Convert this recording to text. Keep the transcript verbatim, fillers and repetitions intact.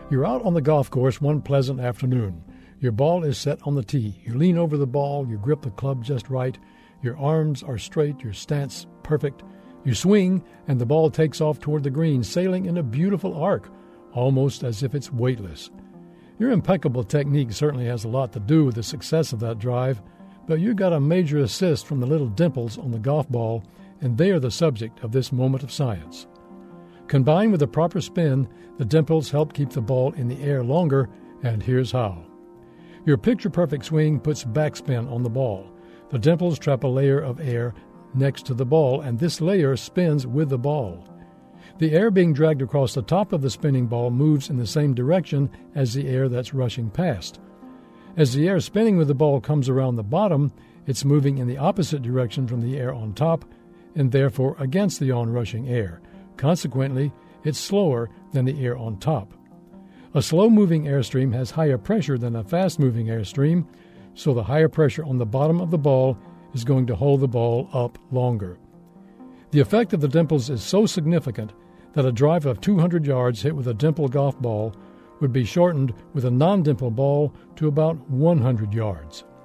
You're out on the golf course one pleasant afternoon. Your ball is set on the tee. You lean over the ball, you grip the club just right. Your arms are straight, your stance perfect. You swing, and the ball takes off toward the green, sailing in a beautiful arc, almost as if it's weightless. Your impeccable technique certainly has a lot to do with the success of that drive, but you got a major assist from the little dimples on the golf ball, and they are the subject of this moment of science. Combined with the proper spin, the dimples help keep the ball in the air longer, and here's how. Your picture-perfect swing puts backspin on the ball. The dimples trap a layer of air next to the ball, and this layer spins with the ball. The air being dragged across the top of the spinning ball moves in the same direction as the air that's rushing past. As the air spinning with the ball comes around the bottom, it's moving in the opposite direction from the air on top, and therefore against the onrushing air. Consequently, it's slower than the air on top. A slow-moving airstream has higher pressure than a fast-moving airstream, so the higher pressure on the bottom of the ball is going to hold the ball up longer. The effect of the dimples is so significant that a drive of two hundred yards hit with a dimple golf ball would be shortened with a non-dimple ball to about one hundred yards.